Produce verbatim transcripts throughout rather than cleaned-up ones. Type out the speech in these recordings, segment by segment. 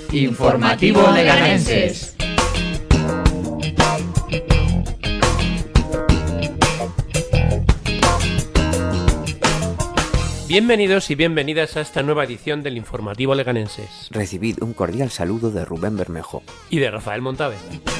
Informativo Leganenses. Bienvenidos y bienvenidas a esta nueva edición del Informativo Leganenses. Recibid un cordial saludo de Rubén Bermejo y de Rafael Montávez.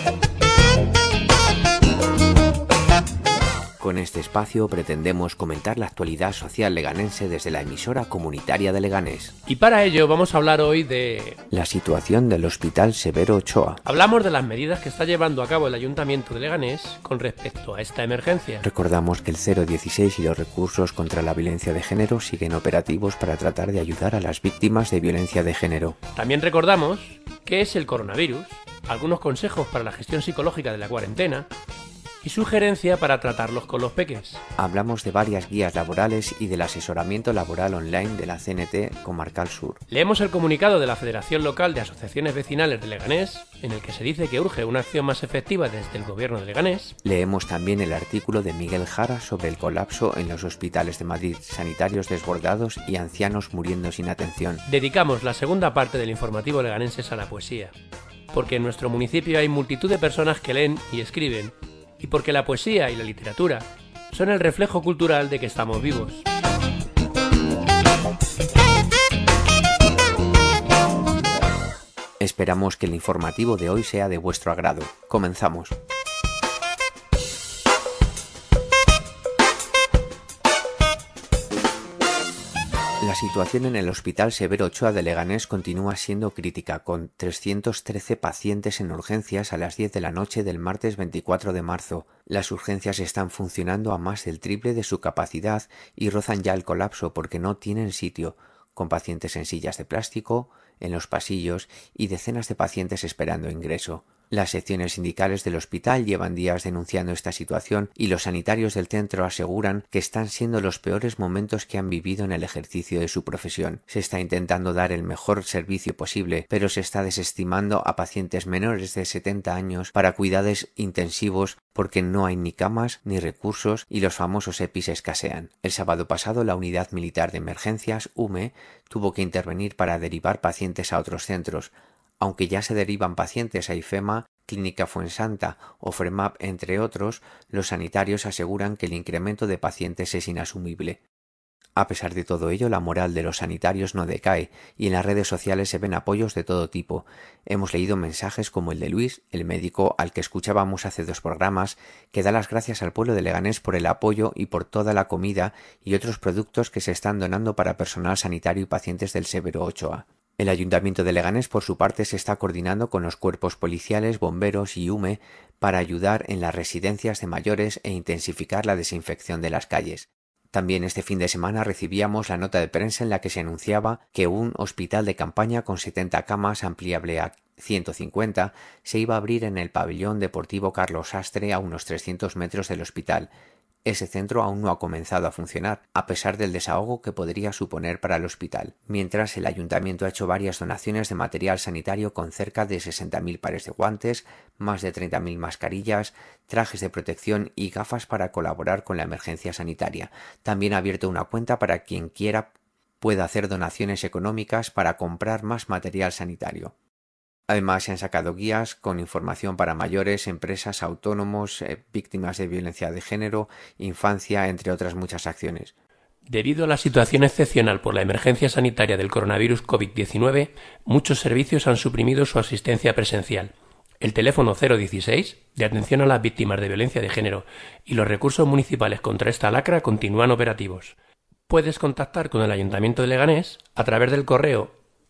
Con este espacio pretendemos comentar la actualidad social leganense desde la emisora comunitaria de Leganés. Y para ello vamos a hablar hoy de... la situación del Hospital Severo Ochoa. Hablamos de las medidas que está llevando a cabo el Ayuntamiento de Leganés con respecto a esta emergencia. Recordamos que el cero dieciséis y los recursos contra la violencia de género siguen operativos para tratar de ayudar a las víctimas de violencia de género. También recordamos qué es el coronavirus, algunos consejos para la gestión psicológica de la cuarentena y sugerencia para tratarlos con los peques. Hablamos de varias guías laborales y del asesoramiento laboral online de la C N T Comarcal Sur. Leemos el comunicado de la Federación Local de Asociaciones Vecinales de Leganés, en el que se dice que urge una acción más efectiva desde el gobierno de Leganés. Leemos también el artículo de Miguel Jara sobre el colapso en los hospitales de Madrid, sanitarios desbordados y ancianos muriendo sin atención. Dedicamos la segunda parte del Informativo Leganenses a la poesía, porque en nuestro municipio hay multitud de personas que leen y escriben, y porque la poesía y la literatura son el reflejo cultural de que estamos vivos. Esperamos que el informativo de hoy sea de vuestro agrado. Comenzamos. La situación en el Hospital Severo Ochoa de Leganés continúa siendo crítica, con trescientos trece pacientes en urgencias a las diez de la noche del martes veinticuatro de marzo. Las urgencias están funcionando a más del triple de su capacidad y rozan ya el colapso porque no tienen sitio, con pacientes en sillas de plástico, en los pasillos y decenas de pacientes esperando ingreso. Las secciones sindicales del hospital llevan días denunciando esta situación y los sanitarios del centro aseguran que están siendo los peores momentos que han vivido en el ejercicio de su profesión. Se está intentando dar el mejor servicio posible, pero se está desestimando a pacientes menores de setenta años para cuidados intensivos porque no hay ni camas ni recursos y los famosos E P I escasean. El sábado pasado la Unidad Militar de Emergencias, U M E, tuvo que intervenir para derivar pacientes a otros centros. Aunque ya se derivan pacientes a IFEMA, Clínica Fuensanta o FREMAP, entre otros, los sanitarios aseguran que el incremento de pacientes es inasumible. A pesar de todo ello, la moral de los sanitarios no decae y en las redes sociales se ven apoyos de todo tipo. Hemos leído mensajes como el de Luis, el médico al que escuchábamos hace dos programas, que da las gracias al pueblo de Leganés por el apoyo y por toda la comida y otros productos que se están donando para personal sanitario y pacientes del Severo Ochoa. El Ayuntamiento de Leganés, por su parte, se está coordinando con los cuerpos policiales, bomberos y U M E para ayudar en las residencias de mayores e intensificar la desinfección de las calles. También este fin de semana recibíamos la nota de prensa en la que se anunciaba que un hospital de campaña con setenta camas ampliable a ciento cincuenta se iba a abrir en el pabellón deportivo Carlos Sastre a unos trescientos metros del hospital. Ese centro aún no ha comenzado a funcionar, a pesar del desahogo que podría suponer para el hospital, mientras el ayuntamiento ha hecho varias donaciones de material sanitario con cerca de sesenta mil pares de guantes, más de treinta mil mascarillas, trajes de protección y gafas para colaborar con la emergencia sanitaria. También ha abierto una cuenta para quien quiera pueda hacer donaciones económicas para comprar más material sanitario. Además, se han sacado guías con información para mayores, empresas, autónomos, eh, víctimas de violencia de género, infancia, entre otras muchas acciones. Debido a la situación excepcional por la emergencia sanitaria del coronavirus COVID diecinueve, muchos servicios han suprimido su asistencia presencial. El teléfono cero dieciséis, de atención a las víctimas de violencia de género, y los recursos municipales contra esta lacra continúan operativos. Puedes contactar con el Ayuntamiento de Leganés a través del correo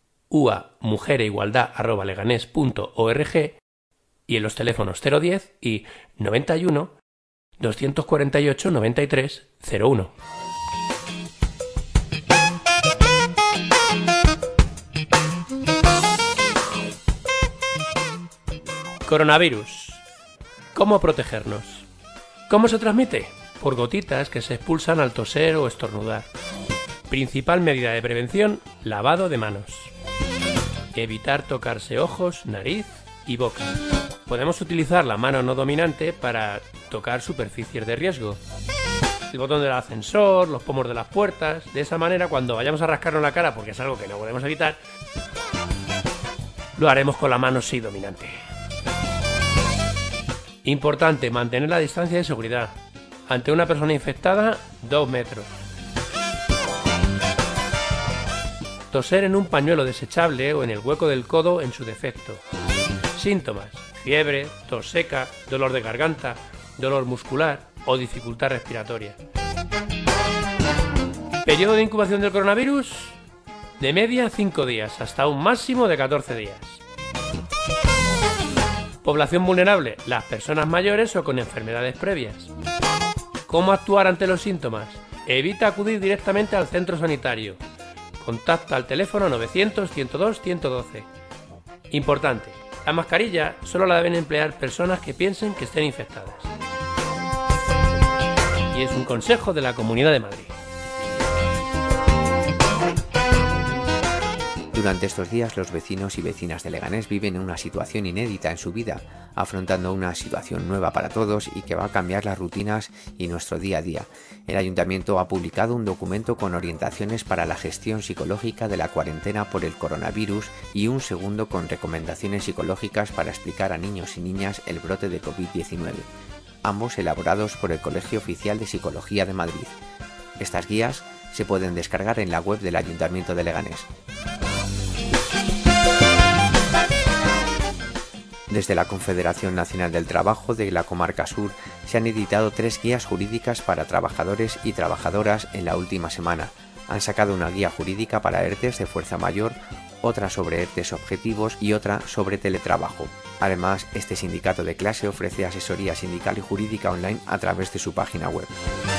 u a mujereigualdad arroba leganés punto org y en los teléfonos cero diez y noventa y uno, doscientos cuarenta y ocho, noventa y tres, cero uno. Coronavirus. ¿Cómo protegernos? ¿Cómo se transmite? Por gotitas que se expulsan al toser o estornudar. Principal medida de prevención, lavado de manos. Evitar tocarse ojos, nariz y boca. Podemos utilizar la mano no dominante para tocar superficies de riesgo. El botón del ascensor, los pomos de las puertas. De esa manera, cuando vayamos a rascarnos la cara, porque es algo que no podemos evitar, lo haremos con la mano sí dominante. Importante, mantener la distancia de seguridad. Ante una persona infectada, dos metros. Toser en un pañuelo desechable o en el hueco del codo en su defecto. Síntomas: fiebre, tos seca, dolor de garganta, dolor muscular o dificultad respiratoria. Periodo de incubación del coronavirus: de media cinco días hasta un máximo de catorce días. Población vulnerable: las personas mayores o con enfermedades previas. ¿Cómo actuar ante los síntomas? Evita acudir directamente al centro sanitario. Contacta al teléfono novecientos, ciento dos, ciento doce. Importante: la mascarilla solo la deben emplear personas que piensen que estén infectadas. Y es un consejo de la Comunidad de Madrid. Durante estos días, los vecinos y vecinas de Leganés viven una situación inédita en su vida, afrontando una situación nueva para todos y que va a cambiar las rutinas y nuestro día a día. El Ayuntamiento ha publicado un documento con orientaciones para la gestión psicológica de la cuarentena por el coronavirus y un segundo con recomendaciones psicológicas para explicar a niños y niñas el brote de COVID diecinueve, ambos elaborados por el Colegio Oficial de Psicología de Madrid. Estas guías se pueden descargar en la web del Ayuntamiento de Leganés. Desde la Confederación Nacional del Trabajo de la Comarca Sur se han editado tres guías jurídicas para trabajadores y trabajadoras en la última semana. Han sacado una guía jurídica para E R T E s de fuerza mayor, otra sobre E R T E s objetivos y otra sobre teletrabajo. Además, este sindicato de clase ofrece asesoría sindical y jurídica online a través de su página web.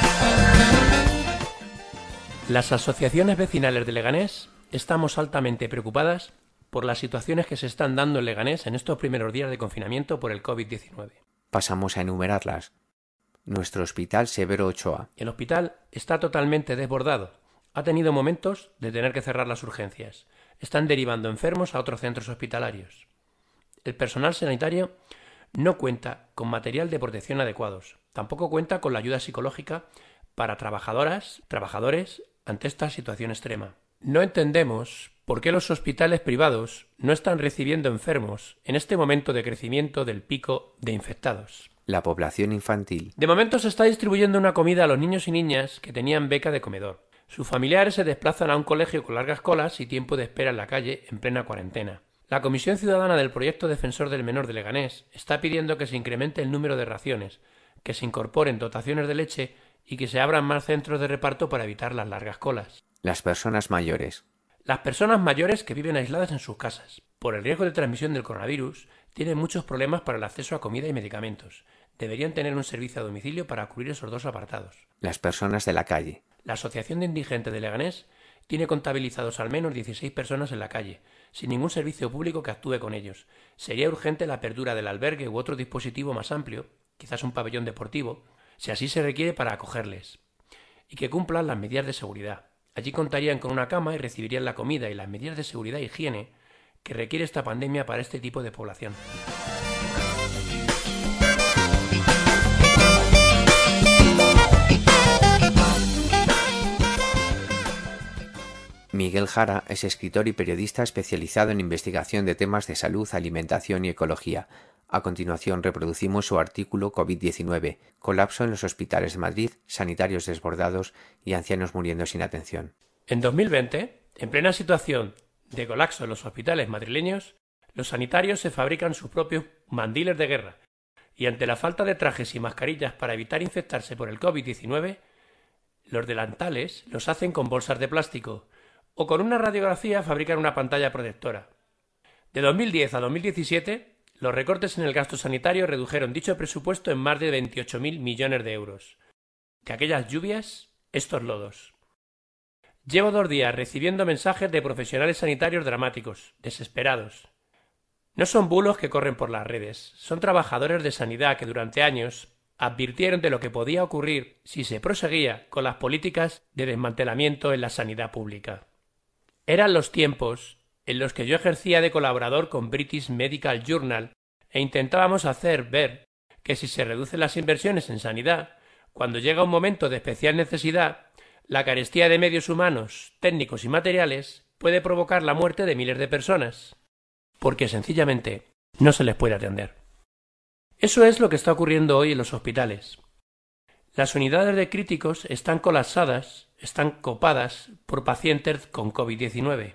Las asociaciones vecinales de Leganés estamos altamente preocupadas por las situaciones que se están dando en Leganés en estos primeros días de confinamiento por el COVID diecinueve. Pasamos a enumerarlas. Nuestro hospital Severo Ochoa. El hospital está totalmente desbordado. Ha tenido momentos de tener que cerrar las urgencias. Están derivando enfermos a otros centros hospitalarios. El personal sanitario no cuenta con material de protección adecuados. Tampoco cuenta con la ayuda psicológica para trabajadoras, trabajadores ante esta situación extrema. No entendemos por qué los hospitales privados no están recibiendo enfermos en este momento de crecimiento del pico de infectados. La población infantil. De momento se está distribuyendo una comida a los niños y niñas que tenían beca de comedor. Sus familiares se desplazan a un colegio con largas colas y tiempo de espera en la calle en plena cuarentena. La Comisión Ciudadana del Proyecto Defensor del Menor de Leganés está pidiendo que se incremente el número de raciones, que se incorporen dotaciones de leche y que se abran más centros de reparto para evitar las largas colas. Las personas mayores. Las personas mayores que viven aisladas en sus casas, por el riesgo de transmisión del coronavirus, tienen muchos problemas para el acceso a comida y medicamentos. Deberían tener un servicio a domicilio para cubrir esos dos apartados. Las personas de la calle. La Asociación de Indigentes de Leganés tiene contabilizados al menos dieciséis personas en la calle, sin ningún servicio público que actúe con ellos. Sería urgente la apertura del albergue u otro dispositivo más amplio, quizás un pabellón deportivo, si así se requiere para acogerles, y que cumplan las medidas de seguridad. Allí contarían con una cama y recibirían la comida y las medidas de seguridad e higiene que requiere esta pandemia para este tipo de población. Miguel Jara es escritor y periodista especializado en investigación de temas de salud, alimentación y ecología. A continuación reproducimos su artículo COVID diecinueve, colapso en los hospitales de Madrid, sanitarios desbordados y ancianos muriendo sin atención. En dos mil veinte, en plena situación de colapso en los hospitales madrileños, los sanitarios se fabrican sus propios mandiles de guerra y ante la falta de trajes y mascarillas para evitar infectarse por el COVID diecinueve, los delantales los hacen con bolsas de plástico o con una radiografía fabrican una pantalla protectora. De dos mil diez a dos mil diecisiete, los recortes en el gasto sanitario redujeron dicho presupuesto en más de veintiocho mil millones de euros. De aquellas lluvias, estos lodos. Llevo dos días recibiendo mensajes de profesionales sanitarios dramáticos, desesperados. No son bulos que corren por las redes, son trabajadores de sanidad que durante años advirtieron de lo que podía ocurrir si se proseguía con las políticas de desmantelamiento en la sanidad pública. Eran los tiempos en los que yo ejercía de colaborador con British Medical Journal e intentábamos hacer ver que si se reducen las inversiones en sanidad, cuando llega un momento de especial necesidad, la carestía de medios humanos, técnicos y materiales puede provocar la muerte de miles de personas. porque sencillamente no se les puede atender. Eso es lo que está ocurriendo hoy en los hospitales. Las unidades de críticos están colapsadas, están copadas por pacientes con COVID diecinueve.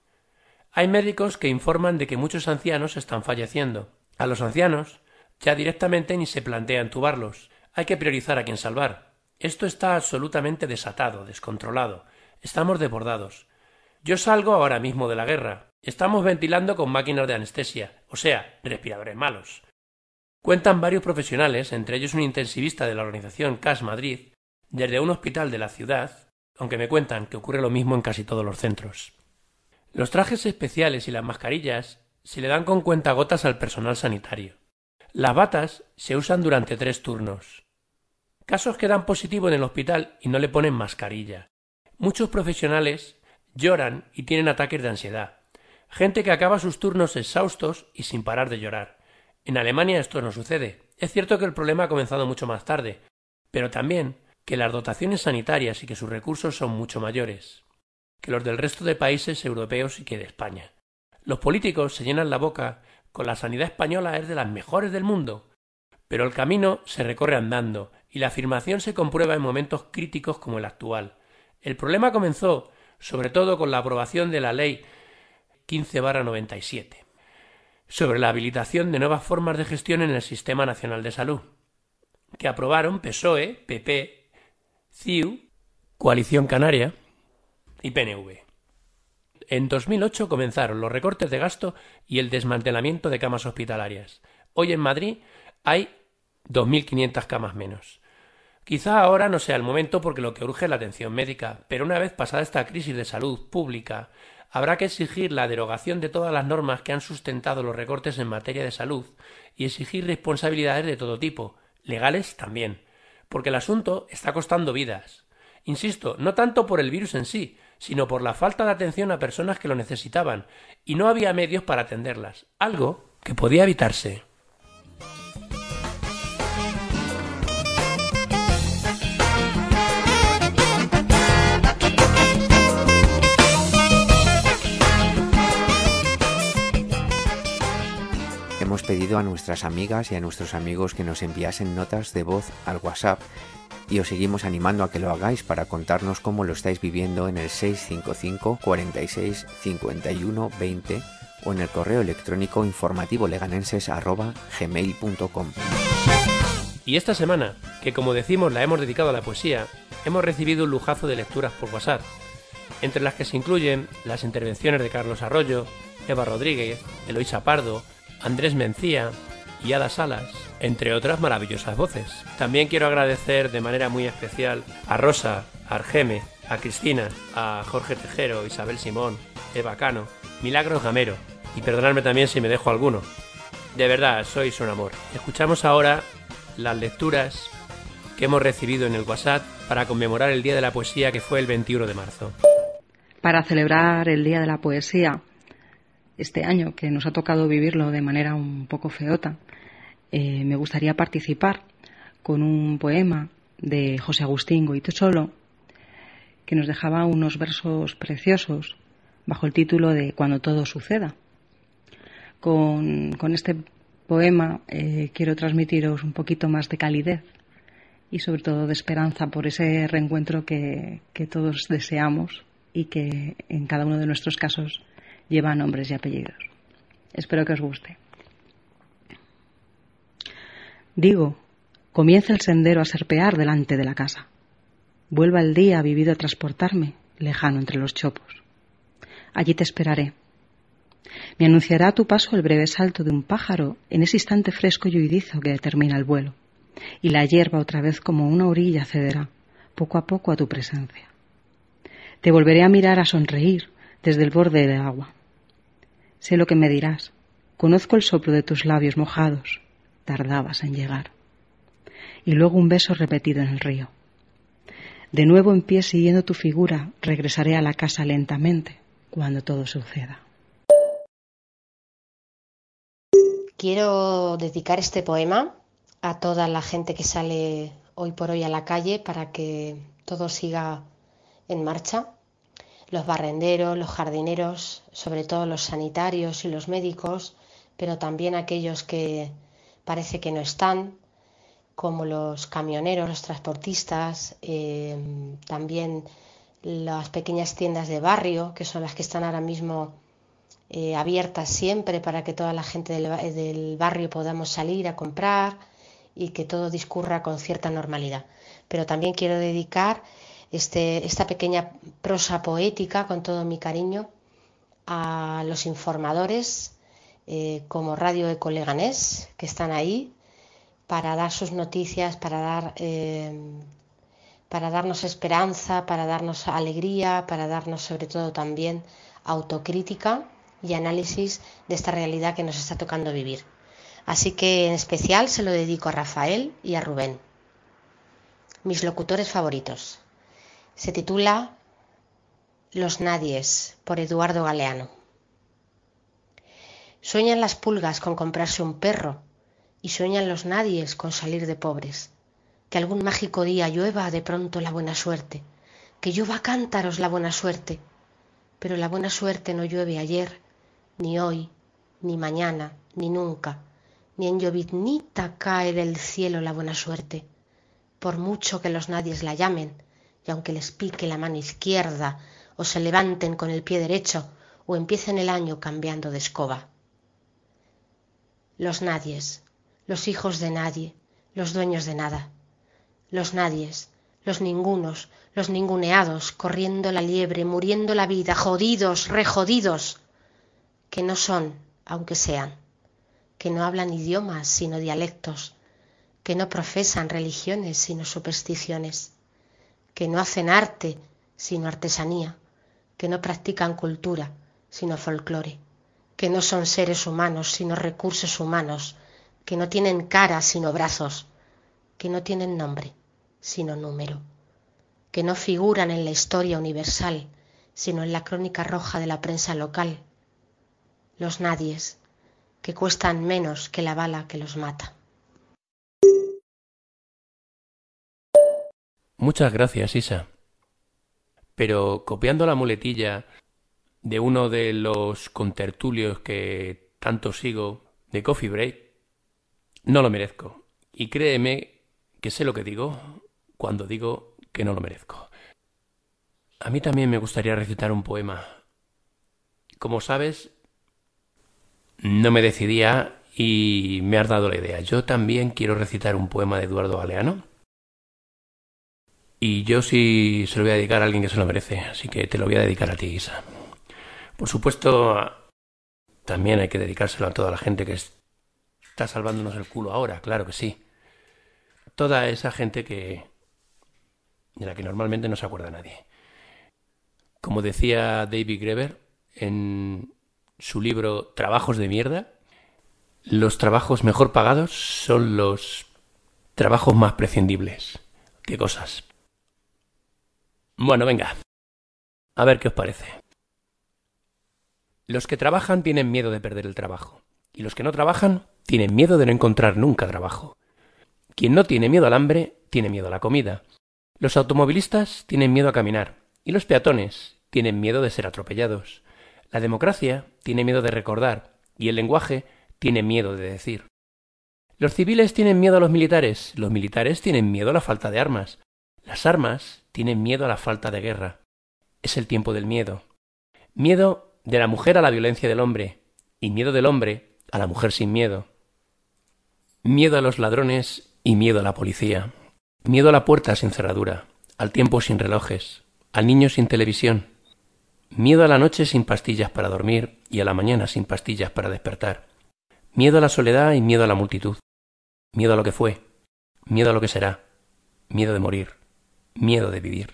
Hay médicos que informan de que muchos ancianos están falleciendo. A los ancianos ya directamente ni se plantea entubarlos. Hay que priorizar a quién salvar. Esto está absolutamente desatado, descontrolado. Estamos desbordados. Yo salgo ahora mismo de la guerra. Estamos ventilando con máquinas de anestesia, o sea, respiradores malos. Cuentan varios profesionales, entre ellos un intensivista de la organización C A S Madrid, desde un hospital de la ciudad, aunque me cuentan que ocurre lo mismo en casi todos los centros. Los trajes especiales y las mascarillas se le dan con cuentagotas al personal sanitario. Las batas se usan durante tres turnos. Casos que dan positivo en el hospital y no le ponen mascarilla. Muchos profesionales lloran y tienen ataques de ansiedad. Gente que acaba sus turnos exhaustos y sin parar de llorar. En Alemania esto no sucede. Es cierto que el problema ha comenzado mucho más tarde, pero también que las dotaciones sanitarias y que sus recursos son mucho mayores que los del resto de países europeos y que de España. Los políticos se llenan la boca con la sanidad española es de las mejores del mundo, pero el camino se recorre andando y la afirmación se comprueba en momentos críticos como el actual. El problema comenzó sobre todo con la aprobación de la Ley quince barra noventa y siete sobre la habilitación de nuevas formas de gestión en el Sistema Nacional de Salud, que aprobaron P S O E, P P, C I U, Coalición Canaria y P N V. En dos mil ocho comenzaron los recortes de gasto y el desmantelamiento de camas hospitalarias. Hoy en Madrid hay dos mil quinientas camas menos. Quizá ahora no sea el momento porque lo que urge es la atención médica, pero una vez pasada esta crisis de salud pública, habrá que exigir la derogación de todas las normas que han sustentado los recortes en materia de salud y exigir responsabilidades de todo tipo, legales también, porque el asunto está costando vidas. Insisto, no tanto por el virus en sí, sino por la falta de atención a personas que lo necesitaban y no había medios para atenderlas, algo que podía evitarse. Hemos pedido a nuestras amigas y a nuestros amigos que nos enviasen notas de voz al WhatsApp y os seguimos animando a que lo hagáis para contarnos cómo lo estáis viviendo en el seis cinco cinco, cuarenta y seis, cincuenta y uno, veinte o en el correo electrónico informativoleganenses arroba gmail punto com. Y esta semana, que como decimos la hemos dedicado a la poesía, hemos recibido un lujazo de lecturas por WhatsApp, entre las que se incluyen las intervenciones de Carlos Arroyo, Eva Rodríguez, Eloísa Pardo, Andrés Mencía y Ada Salas, entre otras maravillosas voces. También quiero agradecer de manera muy especial a Rosa, a Argeme, a Cristina, a Jorge Tejero, Isabel Simón, Eva Cano, Milagros Gamero, y perdonadme también si me dejo alguno. De verdad, sois un amor. Escuchamos ahora las lecturas que hemos recibido en el WhatsApp para conmemorar el Día de la Poesía, que fue el veintiuno de marzo. Para celebrar el Día de la Poesía, este año, que nos ha tocado vivirlo de manera un poco feota, eh, me gustaría participar con un poema de José Agustín Goytisolo, que nos dejaba unos versos preciosos bajo el título de Cuando todo suceda. Con, con este poema eh, quiero transmitiros un poquito más de calidez y sobre todo de esperanza por ese reencuentro que, que todos deseamos y que en cada uno de nuestros casos lleva nombres y apellidos. Espero que os guste. Digo, comienza el sendero a serpear delante de la casa. Vuelva el día vivido a transportarme, lejano entre los chopos. Allí te esperaré. Me anunciará a tu paso el breve salto de un pájaro en ese instante fresco y huidizo que determina el vuelo, y la hierba otra vez como una orilla cederá, poco a poco a tu presencia. Te volveré a mirar, a sonreír desde el borde del agua. Sé lo que me dirás. Conozco el soplo de tus labios mojados. Tardabas en llegar. Y luego un beso repetido en el río. De nuevo en pie siguiendo tu figura, regresaré a la casa lentamente cuando todo suceda. Quiero dedicar este poema a toda la gente que sale hoy por hoy a la calle para que todo siga en marcha. los barrenderos, los jardineros, sobre todo los sanitarios y los médicos, pero también aquellos que parece que no están, como los camioneros, los transportistas, eh, también las pequeñas tiendas de barrio, que son las que están ahora mismo eh, abiertas siempre para que toda la gente del, del barrio podamos salir a comprar y que todo discurra con cierta normalidad. Pero también quiero dedicar este, esta pequeña prosa poética, con todo mi cariño, a los informadores eh, como Radio Eco Leganés, que están ahí para dar sus noticias, para dar... Eh, para darnos esperanza, para darnos alegría, para darnos sobre todo también autocrítica y análisis de esta realidad que nos está tocando vivir. Así que en especial se lo dedico a Rafael y a Rubén, mis locutores favoritos. Se titula Los Nadies, por Eduardo Galeano. Sueñan las pulgas con comprarse un perro y sueñan los nadies con salir de pobres. Que algún mágico día llueva de pronto la buena suerte, que llueva a cántaros la buena suerte. Pero la buena suerte no llueve ayer, ni hoy, ni mañana, ni nunca, ni en lloviznita cae del cielo la buena suerte, por mucho que los nadies la llamen, y aunque les pique la mano izquierda, o se levanten con el pie derecho, o empiecen el año cambiando de escoba. Los nadies, los hijos de nadie, los dueños de nada. Los nadies, los ningunos, los ninguneados, corriendo la liebre, muriendo la vida, jodidos, rejodidos, que no son, aunque sean, que no hablan idiomas sino dialectos, que no profesan religiones sino supersticiones, que no hacen arte sino artesanía, que no practican cultura sino folclore, que no son seres humanos sino recursos humanos, que no tienen cara sino brazos, que no tienen nombre, sino número, que no figuran en la historia universal, sino en la crónica roja de la prensa local. Los nadies, que cuestan menos que la bala que los mata. Muchas gracias, Isa. Pero copiando la muletilla de uno de los contertulios que tanto sigo, de Coffee Break, no lo merezco. Y créeme que sé lo que digo cuando digo que no lo merezco. A mí también me gustaría recitar un poema. Como sabes, no me decidía y me has dado la idea. Yo también quiero recitar un poema de Eduardo Galeano. Y yo sí se lo voy a dedicar a alguien que se lo merece, así que te lo voy a dedicar a ti, Isa. Por supuesto, también hay que dedicárselo a toda la gente que está salvándonos el culo ahora, claro que sí. Toda esa gente que de la que normalmente no se acuerda nadie. Como decía David Graeber en su libro Trabajos de mierda, los trabajos mejor pagados son los trabajos más prescindibles. ¿Qué cosas? Bueno, venga. A ver qué os parece. Los que trabajan tienen miedo de perder el trabajo. Y los que no trabajan tienen miedo de no encontrar nunca trabajo. Quien no tiene miedo al hambre, tiene miedo a la comida. Los automovilistas tienen miedo a caminar. Y los peatones tienen miedo de ser atropellados. La democracia tiene miedo de recordar. Y el lenguaje tiene miedo de decir. Los civiles tienen miedo a los militares. Los militares tienen miedo a la falta de armas. Las armas tienen miedo a la falta de guerra. Es el tiempo del miedo. Miedo de la mujer a la violencia del hombre. Y miedo del hombre a la mujer sin miedo. Miedo a los ladrones y miedo a la policía. Miedo a la puerta sin cerradura, al tiempo sin relojes, al niño sin televisión. Miedo a la noche sin pastillas para dormir y a la mañana sin pastillas para despertar. Miedo a la soledad y miedo a la multitud. Miedo a lo que fue, miedo a lo que será, miedo de morir, miedo de vivir.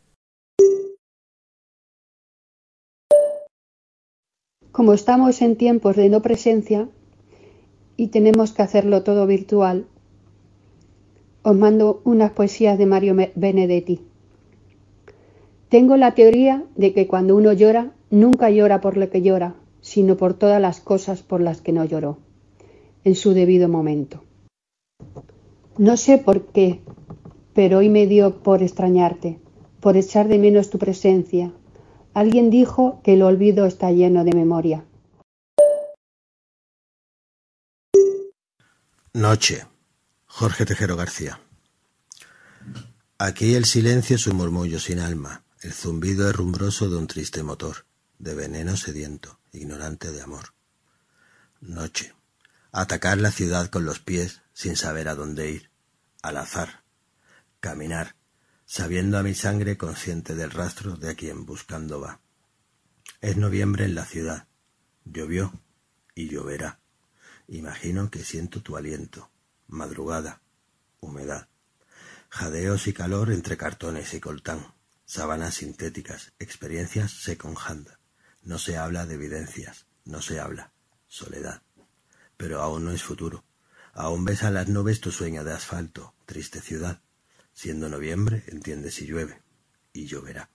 Como estamos en tiempos de no presencia y tenemos que hacerlo todo virtual, os mando unas poesías de Mario Benedetti. Tengo la teoría de que cuando uno llora, nunca llora por lo que llora, sino por todas las cosas por las que no lloró, en su debido momento. No sé por qué, pero hoy me dio por extrañarte, por echar de menos tu presencia, Alguien dijo que el olvido está lleno de memoria. Noche. Jorge Tejero García. Aquí el silencio es un murmullo sin alma, el zumbido herrumbroso de un triste motor, de veneno sediento, ignorante de amor. Noche. Atacar la ciudad con los pies sin saber a dónde ir, al azar. Caminar, sabiendo a mi sangre consciente del rastro de a quien buscando va. Es noviembre en la ciudad. Llovió y lloverá. Imagino que siento tu aliento. Madrugada, humedad. Jadeos y calor entre cartones y coltán. Sábanas sintéticas, experiencias second hand. No se habla de evidencias, no se habla. Soledad. Pero aún no es futuro. Aún ves a las nubes tu sueño de asfalto, triste ciudad. Siendo noviembre, entiendes si llueve. Y lloverá.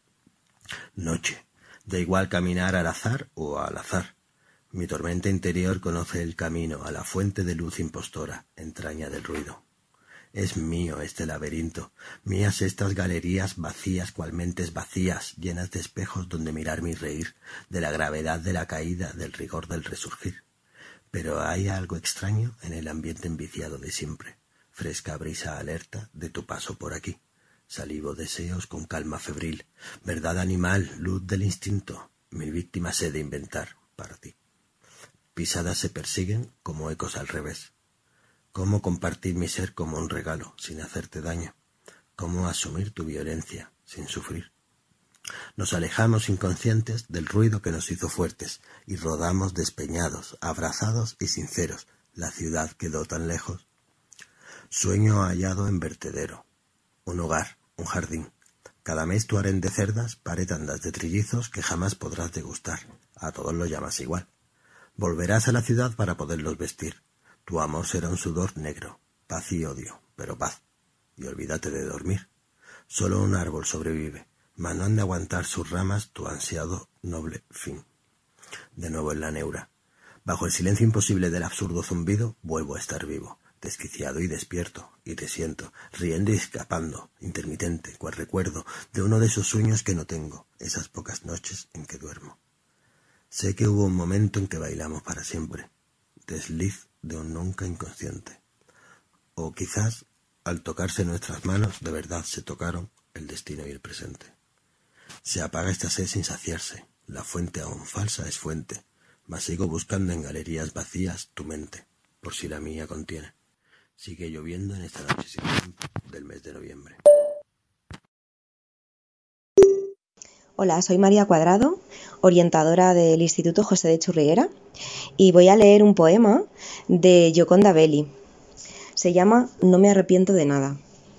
Noche. Da igual caminar al azar o al azar. Mi tormenta interior conoce el camino a la fuente de luz impostora, entraña del ruido. Es mío este laberinto, mías estas galerías vacías cual mentes vacías, llenas de espejos donde mirar mi reír, de la gravedad de la caída, del rigor del resurgir. Pero hay algo extraño en el ambiente enviciado de siempre, fresca brisa alerta de tu paso por aquí. Salivo deseos con calma febril, verdad animal, luz del instinto, mil víctimas he de inventar para ti. Pisadas se persiguen como ecos al revés. ¿Cómo compartir mi ser como un regalo sin hacerte daño? ¿Cómo asumir tu violencia sin sufrir? Nos alejamos inconscientes del ruido que nos hizo fuertes y rodamos despeñados, abrazados y sinceros. La ciudad quedó tan lejos. Sueño hallado en vertedero. Un hogar, un jardín. Cada mes tu harén de cerdas pare tandas de trillizos que jamás podrás degustar. A todos lo llamas igual. Volverás a la ciudad para poderlos vestir. Tu amor será un sudor negro, paz y odio, pero paz. Y olvídate de dormir. Solo un árbol sobrevive, mas no han de aguantar sus ramas tu ansiado noble fin. De nuevo en la neura. Bajo el silencio imposible del absurdo zumbido, vuelvo a estar vivo, desquiciado y despierto, y te siento, riendo y escapando, intermitente, cual recuerdo de uno de esos sueños que no tengo, esas pocas noches en que duermo. Sé que hubo un momento en que bailamos para siempre, desliz de un nunca inconsciente. O quizás, al tocarse nuestras manos, de verdad se tocaron el destino y el presente. Se apaga esta sed sin saciarse, la fuente aún falsa es fuente, mas sigo buscando en galerías vacías tu mente, por si la mía contiene. Sigue lloviendo en esta noche sin tiempo del mes de noviembre. Hola, soy María Cuadrado, orientadora del Instituto José de Churriguera, y voy a leer un poema de Gioconda Belli. Se llama No me arrepiento de nada.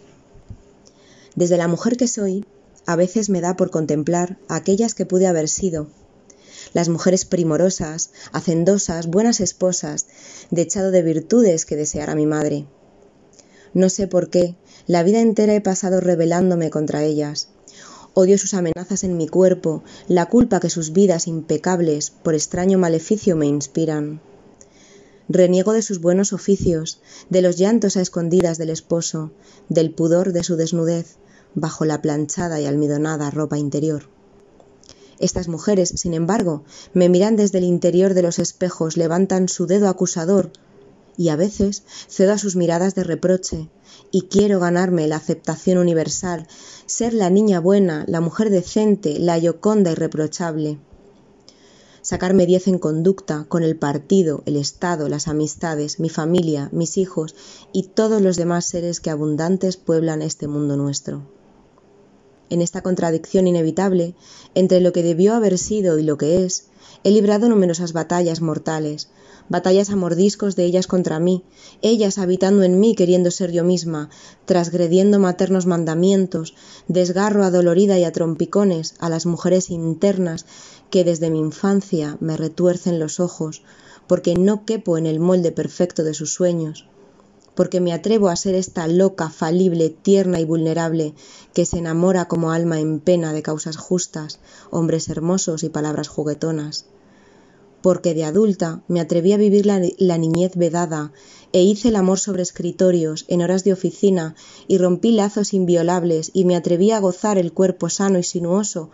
Desde la mujer que soy, a veces me da por contemplar a aquellas que pude haber sido, las mujeres primorosas, hacendosas, buenas esposas, dechado de virtudes que deseara mi madre. No sé por qué, la vida entera he pasado rebelándome contra ellas. Odio sus amenazas en mi cuerpo, la culpa que sus vidas impecables por extraño maleficio me inspiran. Reniego de sus buenos oficios, de los llantos a escondidas del esposo, del pudor de su desnudez, bajo la planchada y almidonada ropa interior. Estas mujeres, sin embargo, me miran desde el interior de los espejos, levantan su dedo acusador, y a veces cedo a sus miradas de reproche, y quiero ganarme la aceptación universal, ser la niña buena, la mujer decente, la Gioconda irreprochable. Sacarme diez en conducta, con el partido, el Estado, las amistades, mi familia, mis hijos y todos los demás seres que abundantes pueblan este mundo nuestro. En esta contradicción inevitable, entre lo que debió haber sido y lo que es, he librado numerosas batallas mortales, batallas a mordiscos de ellas contra mí, ellas habitando en mí queriendo ser yo misma, transgrediendo maternos mandamientos, desgarro adolorida y a trompicones a las mujeres internas que desde mi infancia me retuercen los ojos, porque no quepo en el molde perfecto de sus sueños, porque me atrevo a ser esta loca, falible, tierna y vulnerable que se enamora como alma en pena de causas justas, hombres hermosos y palabras juguetonas. Porque de adulta me atreví a vivir la, la niñez vedada e hice el amor sobre escritorios en horas de oficina y rompí lazos inviolables y me atreví a gozar el cuerpo sano y sinuoso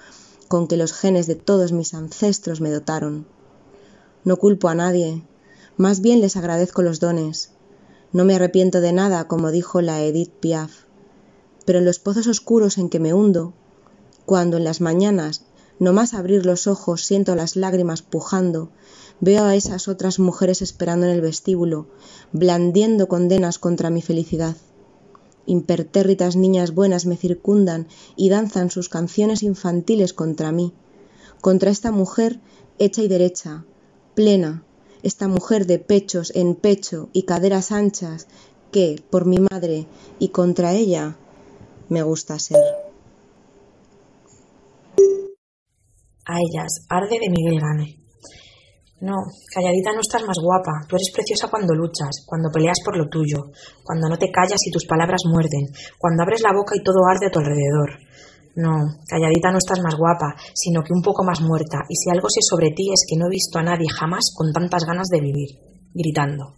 con que los genes de todos mis ancestros me dotaron. No culpo a nadie, más bien les agradezco los dones. No me arrepiento de nada, como dijo la Edith Piaf, pero en los pozos oscuros en que me hundo, cuando en las mañanas, no más abrir los ojos, siento las lágrimas pujando, veo a esas otras mujeres esperando en el vestíbulo, blandiendo condenas contra mi felicidad. Impertérritas niñas buenas me circundan y danzan sus canciones infantiles contra mí, contra esta mujer hecha y derecha, plena, esta mujer de pechos en pecho y caderas anchas que, por mi madre y contra ella, me gusta ser. A ellas, Arde de Miguel Gane. No, calladita no estás más guapa. Tú eres preciosa cuando luchas, cuando peleas por lo tuyo, cuando no te callas y tus palabras muerden, cuando abres la boca y todo arde a tu alrededor. No, calladita no estás más guapa, sino que un poco más muerta, y si algo sé sobre ti es que no he visto a nadie jamás con tantas ganas de vivir, gritando.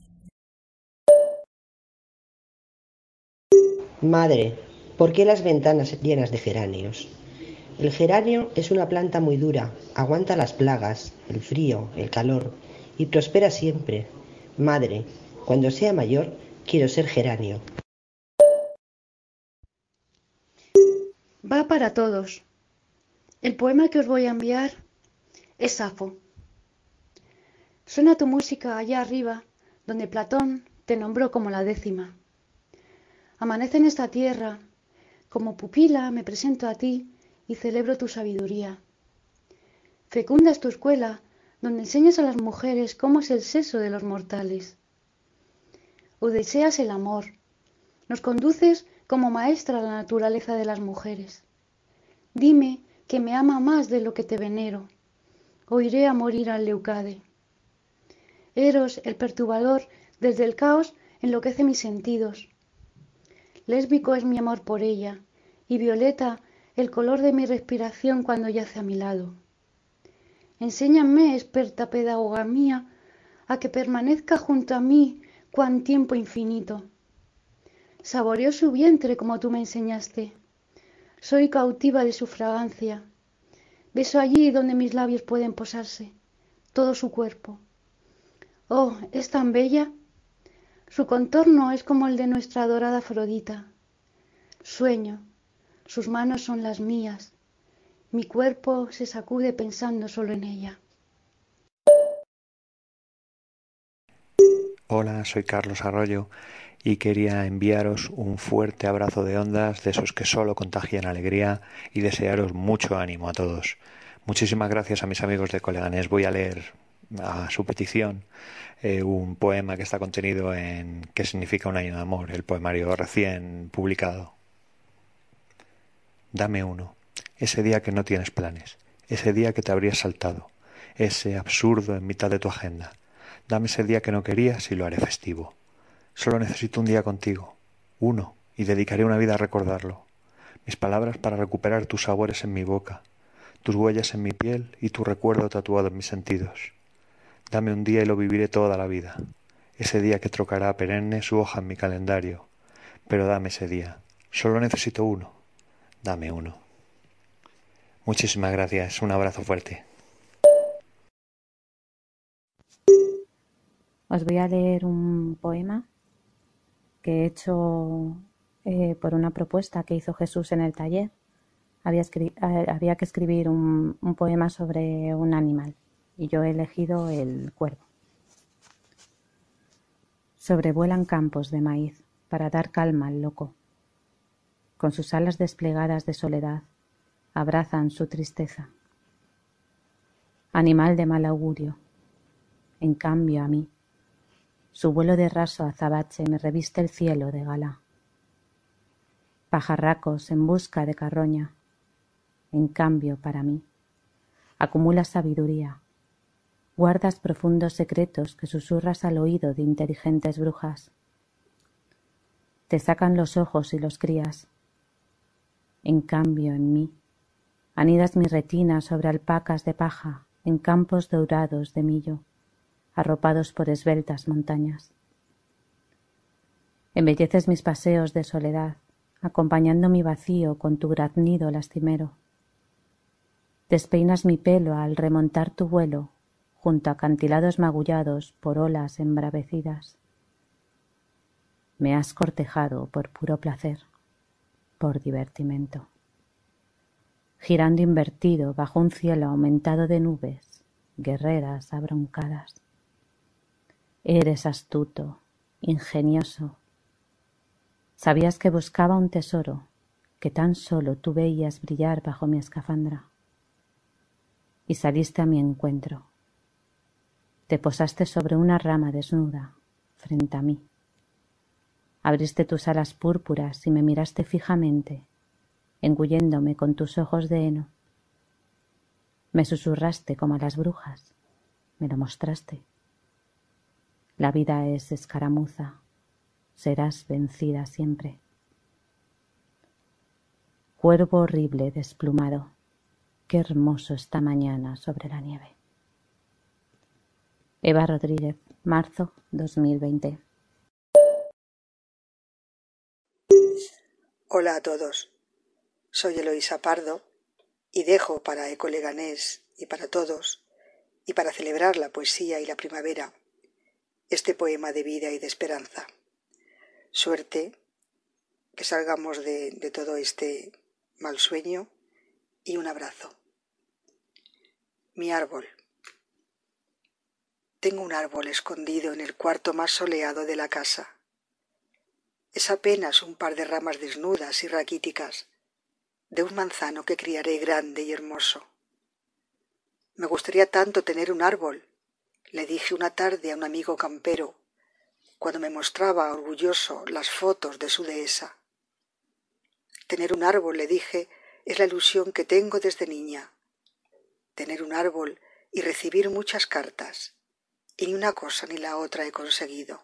Madre, ¿por qué las ventanas llenas de geranios? El geranio es una planta muy dura, aguanta las plagas, el frío, el calor y prospera siempre. Madre, cuando sea mayor, quiero ser geranio. Va para todos. El poema que os voy a enviar es Safo. Suena tu música allá arriba, donde Platón te nombró como la décima. Amanece en esta tierra, como pupila me presento a ti y celebro tu sabiduría. Fecunda es tu escuela, donde enseñas a las mujeres cómo es el sexo de los mortales. O deseas el amor, nos conduces como maestra a la naturaleza de las mujeres. Dime que me ama más de lo que te venero, o iré a morir al Leucade. Eros, el perturbador, desde el caos enloquece mis sentidos. Lésbico es mi amor por ella, y violeta el color de mi respiración cuando yace a mi lado. Enséñame, experta pedagoga mía, a que permanezca junto a mí cuán tiempo infinito. Saboreo su vientre como tú me enseñaste. Soy cautiva de su fragancia. Beso allí donde mis labios pueden posarse, todo su cuerpo. Oh, es tan bella. Su contorno es como el de nuestra adorada Afrodita. Sueño. Sus manos son las mías. Mi cuerpo se sacude pensando solo en ella. Hola, soy Carlos Arroyo y quería enviaros un fuerte abrazo de ondas de esos que solo contagian alegría y desearos mucho ánimo a todos. Muchísimas gracias a mis amigos de Coleganés. Voy a leer a su petición eh, un poema que está contenido en ¿Qué significa un año de amor?, el poemario recién publicado. Dame uno, ese día que no tienes planes, ese día que te habrías saltado, ese absurdo en mitad de tu agenda. Dame ese día que no querías y lo haré festivo. Solo necesito un día contigo, uno, y dedicaré una vida a recordarlo. Mis palabras para recuperar tus sabores en mi boca, tus huellas en mi piel y tu recuerdo tatuado en mis sentidos. Dame un día y lo viviré toda la vida, ese día que trocará perenne su hoja en mi calendario. Pero dame ese día, solo necesito uno. Dame uno. Muchísimas gracias, un abrazo fuerte. Os voy a leer un poema que he hecho eh, por una propuesta que hizo Jesús en el taller. Había, escri- eh, había que escribir un, un poema sobre un animal y yo he elegido el cuervo. Sobrevuelan campos de maíz para dar calma al loco. Con sus alas desplegadas de soledad, abrazan su tristeza. Animal de mal augurio, en cambio a mí, su vuelo de raso azabache me reviste el cielo de gala. Pajarracos en busca de carroña, en cambio para mí, acumulas sabiduría, guardas profundos secretos que susurras al oído de inteligentes brujas. Te sacan los ojos y los crías. En cambio, en mí, anidas mi retina sobre alpacas de paja en campos dorados de millo, arropados por esbeltas montañas. Embelleces mis paseos de soledad, acompañando mi vacío con tu graznido lastimero. Despeinas mi pelo al remontar tu vuelo junto a acantilados magullados por olas embravecidas. Me has cortejado por puro placer, por divertimento. Girando invertido bajo un cielo aumentado de nubes, guerreras abroncadas. Eres astuto, ingenioso. Sabías que buscaba un tesoro que tan solo tú veías brillar bajo mi escafandra. Y saliste a mi encuentro. Te posaste sobre una rama desnuda, frente a mí. Abriste tus alas púrpuras y me miraste fijamente, engulléndome con tus ojos de heno. Me susurraste como a las brujas, me lo mostraste. La vida es escaramuza, serás vencida siempre. Cuervo horrible desplumado, qué hermoso esta mañana sobre la nieve. Eva Rodríguez, marzo dos mil veinte. Hola a todos, soy Eloísa Pardo y dejo para Eco Leganés y para todos, y para celebrar la poesía y la primavera, este poema de vida y de esperanza. Suerte, que salgamos de, de todo este mal sueño, y un abrazo. Mi árbol. Tengo un árbol escondido en el cuarto más soleado de la casa. Es apenas un par de ramas desnudas y raquíticas de un manzano que criaré grande y hermoso. Me gustaría tanto tener un árbol, le dije una tarde a un amigo campero, cuando me mostraba orgulloso las fotos de su dehesa. Tener un árbol, le dije, es la ilusión que tengo desde niña. Tener un árbol y recibir muchas cartas, y ni una cosa ni la otra he conseguido.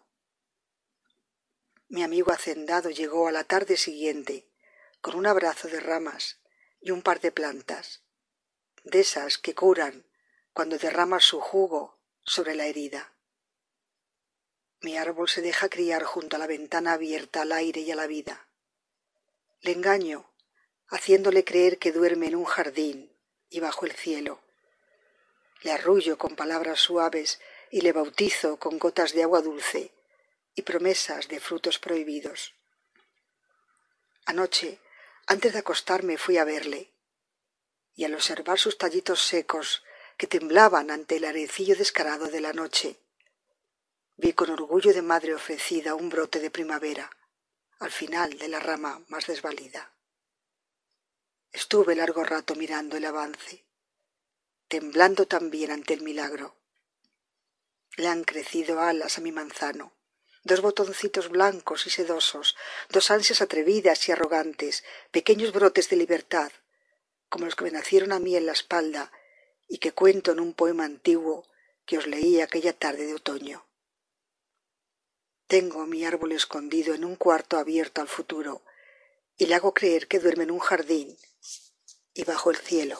Mi amigo hacendado llegó a la tarde siguiente con un abrazo de ramas y un par de plantas, de esas que curan cuando derramas su jugo sobre la herida. Mi árbol se deja criar junto a la ventana abierta al aire y a la vida. Le engaño, haciéndole creer que duerme en un jardín y bajo el cielo. Le arrullo con palabras suaves y le bautizo con gotas de agua dulce y promesas de frutos prohibidos. Anoche, antes de acostarme, fui a verle, y al observar sus tallitos secos que temblaban ante el arecillo descarado de la noche, vi con orgullo de madre ofrecida un brote de primavera, al final de la rama más desvalida. Estuve largo rato mirando el avance, temblando también ante el milagro. Le han crecido alas a mi manzano, dos botoncitos blancos y sedosos, dos ansias atrevidas y arrogantes, pequeños brotes de libertad, como los que me nacieron a mí en la espalda y que cuento en un poema antiguo que os leí aquella tarde de otoño. Tengo mi árbol escondido en un cuarto abierto al futuro y le hago creer que duerme en un jardín y bajo el cielo.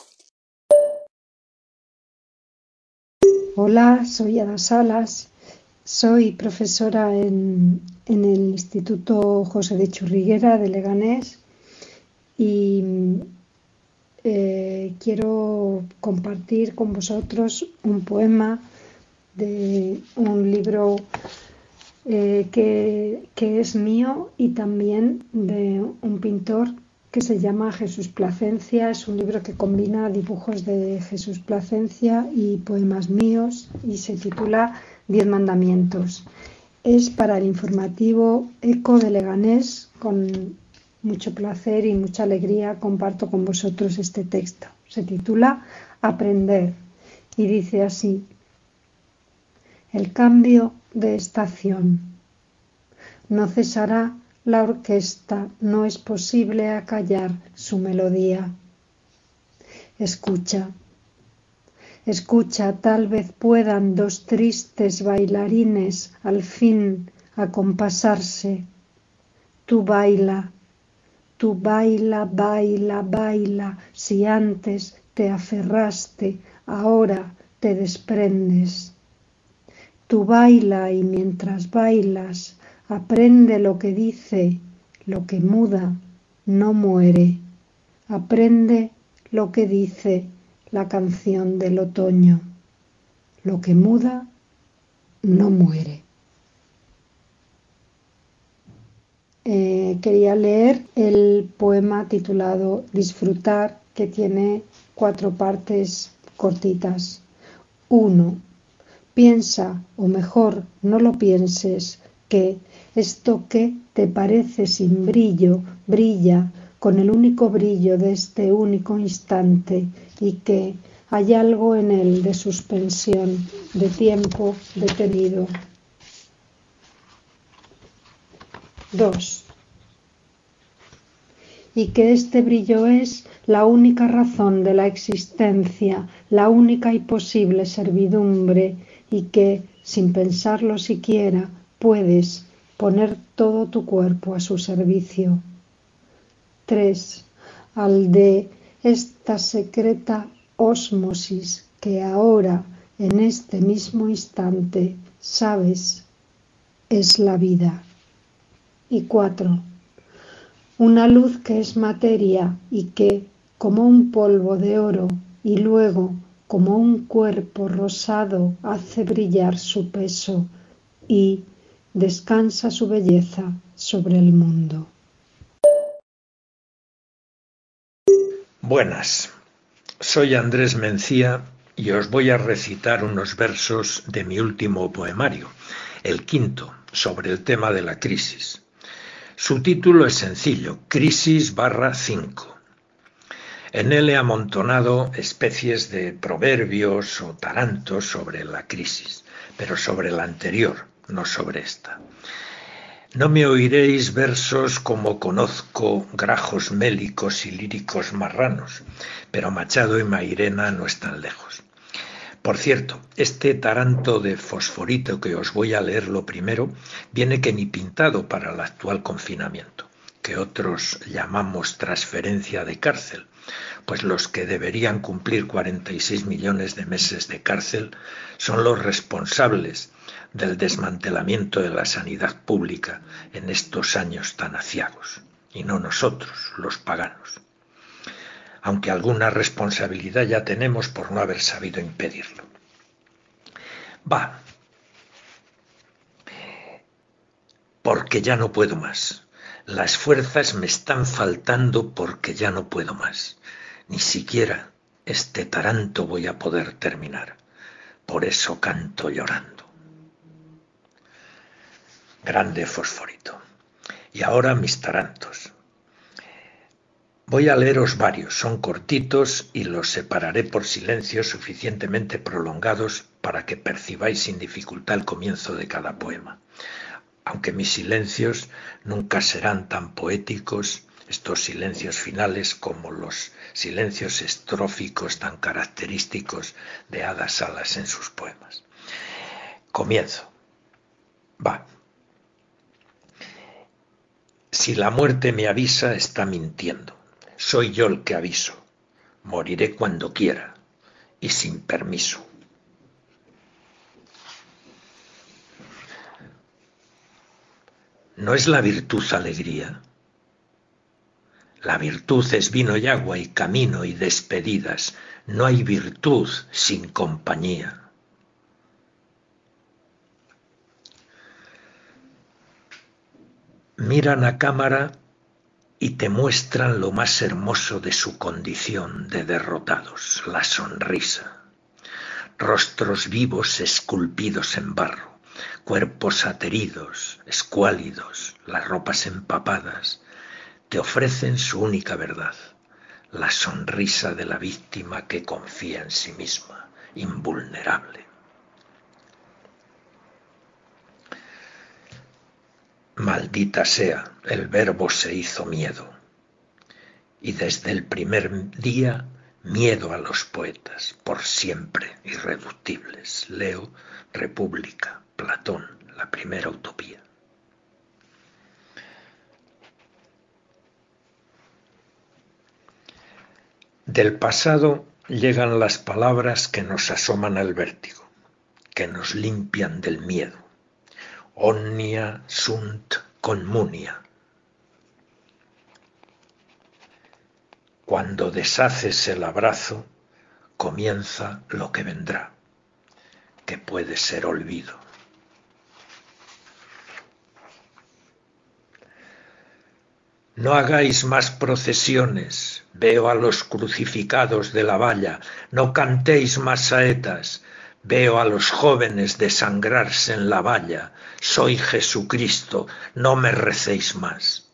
Hola, soy Ada Salas. Soy profesora en, en el Instituto José de Churriguera de Leganés y eh, quiero compartir con vosotros un poema de un libro eh, que, que es mío y también de un pintor que se llama Jesús Placencia. Es un libro que combina dibujos de Jesús Placencia y poemas míos y se titula Diez mandamientos. Es para el informativo Eco de Leganés. Con mucho placer y mucha alegría comparto con vosotros este texto. Se titula Aprender y dice así: el cambio de estación. No cesará la orquesta, no es posible acallar su melodía. Escucha. Escucha, tal vez puedan dos tristes bailarines al fin acompasarse. Tú baila, tú baila, baila, baila, si antes te aferraste, ahora te desprendes. Tú baila y mientras bailas, aprende lo que dice, lo que muda, no muere. Aprende lo que dice, la canción del otoño. Lo que muda no muere. Eh, quería leer el poema titulado Disfrutar, que tiene cuatro partes cortitas. uno. Piensa, o mejor, no lo pienses, que esto que te parece sin brillo, brilla con el único brillo de este único instante, y que hay algo en él de suspensión, de tiempo detenido. dos. Y que este brillo es la única razón de la existencia, la única y posible servidumbre, y que, sin pensarlo siquiera, puedes poner todo tu cuerpo a su servicio. tres. Al de esta secreta ósmosis que ahora, en este mismo instante, sabes, es la vida. Y cuatro. Una luz que es materia y que, como un polvo de oro, y luego, como un cuerpo rosado, hace brillar su peso y descansa su belleza sobre el mundo. Buenas, soy Andrés Mencía y os voy a recitar unos versos de mi último poemario, el quinto, sobre el tema de la crisis. Su título es sencillo, Crisis barra cinco. En él he amontonado especies de proverbios o tarantos sobre la crisis, pero sobre la anterior, no sobre esta. No me oiréis versos como conozco grajos mélicos y líricos marranos, pero Machado y Mairena no están lejos. Por cierto, este taranto de fosforito que os voy a leer lo primero, viene que ni pintado para el actual confinamiento, que otros llamamos transferencia de cárcel, pues los que deberían cumplir cuarenta y seis millones de meses de cárcel son los responsables del desmantelamiento de la sanidad pública en estos años tan aciagos, y no nosotros, los paganos. Aunque alguna responsabilidad ya tenemos por no haber sabido impedirlo. Va. Porque ya no puedo más. Las fuerzas me están faltando porque ya no puedo más. Ni siquiera este taranto voy a poder terminar. Por eso canto llorando. Grande fosforito. Y ahora mis tarantos. Voy a leeros varios, son cortitos y los separaré por silencios suficientemente prolongados para que percibáis sin dificultad el comienzo de cada poema. Aunque mis silencios nunca serán tan poéticos, estos silencios finales, como los silencios estróficos tan característicos de Ada Salas en sus poemas. Comienzo. Va. Si la muerte me avisa, está mintiendo. Soy yo el que aviso. Moriré cuando quiera y sin permiso. ¿No es la virtud alegría? La virtud es vino y agua y camino y despedidas. No hay virtud sin compañía. Miran a cámara y te muestran lo más hermoso de su condición de derrotados, la sonrisa. Rostros vivos esculpidos en barro, cuerpos ateridos, escuálidos, las ropas empapadas, te ofrecen su única verdad, la sonrisa de la víctima que confía en sí misma, invulnerable. Maldita sea, el verbo se hizo miedo. Y desde el primer día, miedo a los poetas, por siempre irreductibles. Leo, República, Platón, la primera utopía. Del pasado llegan las palabras que nos asoman al vértigo, que nos limpian del miedo. Omnia sunt communia. Cuando deshaces el abrazo, comienza lo que vendrá, que puede ser olvido. No hagáis más procesiones, veo a los crucificados de la valla, no cantéis más saetas, veo a los jóvenes desangrarse en la valla, soy Jesucristo, no me recéis más.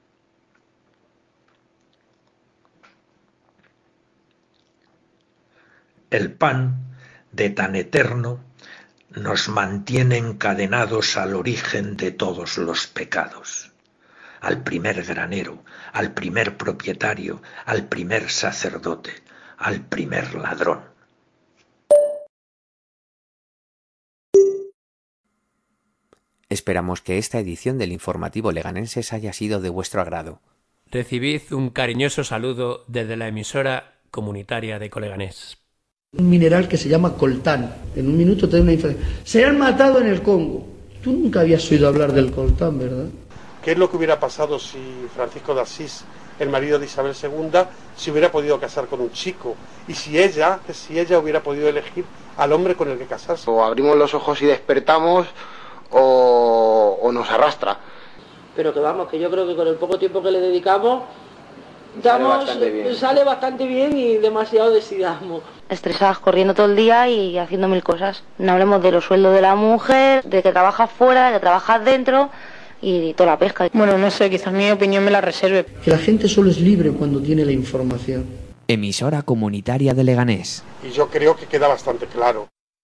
El pan, de tan eterno, nos mantiene encadenados al origen de todos los pecados, al primer granero, al primer propietario, al primer sacerdote, al primer ladrón. Esperamos que esta edición del Informativo Leganenses haya sido de vuestro agrado. Recibid un cariñoso saludo desde la emisora comunitaria de Coleganés. Un mineral que se llama coltán. En un minuto te doy una información. Se han matado en el Congo. Tú nunca habías oído hablar del coltán, ¿verdad? ¿Qué es lo que hubiera pasado si Francisco de Asís, el marido de Isabel segunda, se hubiera podido casar con un chico? Y si ella, si ella hubiera podido elegir al hombre con el que casarse. O abrimos los ojos y despertamos, o, o nos arrastra. Pero que vamos, que yo creo que con el poco tiempo que le dedicamos, damos, sale, bastante bien. sale bastante bien y demasiado decidamos. Estresadas, corriendo todo el día y haciendo mil cosas. No hablemos de los sueldos de la mujer, de que trabajas fuera, de que trabajas dentro y toda la pesca. Bueno, no sé, quizás mi opinión me la reserve. Que la gente solo es libre cuando tiene la información. Emisora comunitaria de Leganés. Y yo creo que queda bastante claro.